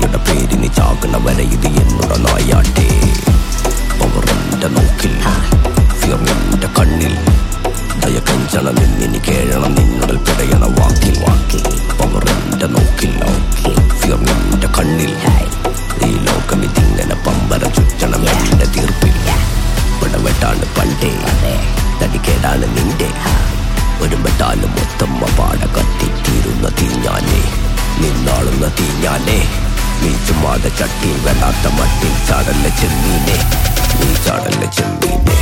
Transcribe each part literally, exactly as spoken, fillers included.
നായിയുടെ പേരിന് ചാകണ വരെ ഇത് എന്നോട് നായാട്ടെ. പവറിന്റെ നോക്കിൽ ഫിയറിന്റെ കണ്ണിൽ ദയ കഞ്ചണ നിന്നിനി കേഴണം നിന്നുടൽ പിടയണ വാക്കിൽ വാക്കിൽ. പവറിന്റെ നോക്കിൽ ഫിയറിന്റെ കണ്ണിൽ ഈ ലോകം ഇതിങ്ങനെ പമ്പര ചുറ്റണം എന്റെ തീർപ്പിൽ. പടവെട്ടാണ് പണ്ടേ തടിക്കേടാണ് നിന്റെ ഒരുമ്പെട്ടാലും മൊത്തമ്മ പാട കത്തിത്തീരുന്ന തീഞ്ഞാനേ നിന്നാളുന്ന തീഞ്ഞാനേ. നീ ചുമ്മാതെ ചട്ടിയിൽ വേണ്ടാത്ത മട്ടിൽ ചാടല്ല ചെമ്മീനെ നീ ചാടല്ല ചെമ്മീനെ.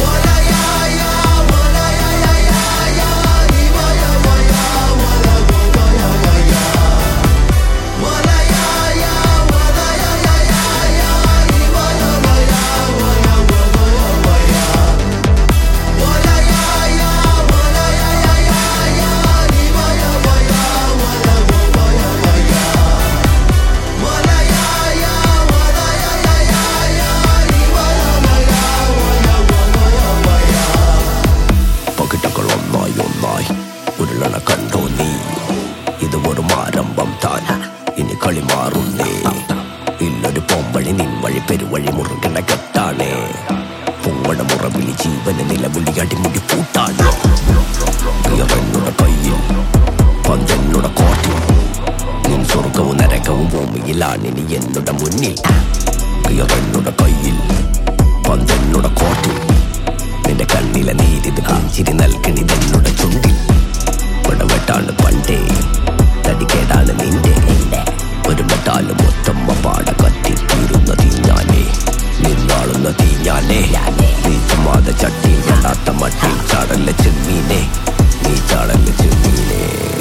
ഉരുളണ കണ്ടോ നീ ഇത് വെറും ആരംഭം താൻ ഇനി കളി മാറുന്നേ. ഇല്ലൊരു പോംവഴി നിൻവഴി പെരുവഴി മുറുകണ കെട്ടാണേ. പൊങ്ങട മുറവിളി ജീവന് നിലവിളി അടിമുടി പൂട്ടാണ്. പ്രിയവനുടെ കയ്യിൽ പന്തെന്നുടെ കോട്ടിൽ നിൻ സ്വർഗവും നരകവും ഭൂമിയിലാണ് ഇനി എന്നുടെ മുന്നിൽ. പ്രിയവനുടെ കയ്യിൽ പന്തെന്നുടെ കോട്ടിൽ നിന്റെ കണ്ണിലെ നീരിത് കാഞ്ചിരി നൽകണിതെന്നുടെ ചുണ്ടിൽ. പടവെട്ടാണ് പണ്ടേ തടിക്കേടാണ് നിന്റെ ഒരുമെട്ടാലും മൊത്തമ്മ പാട കത്തിത്തീരുന്ന തീഞ്ഞാനേ നിന്നാളുന്ന തീഞ്ഞാനേ. നീ ചുമ്മാതെ ചട്ടിയിൽ വേണ്ടാത്ത മട്ടിൽ ചാടല്ല ചെമ്മീനെ നീ ചാടല്ല ചെമ്മീനെ.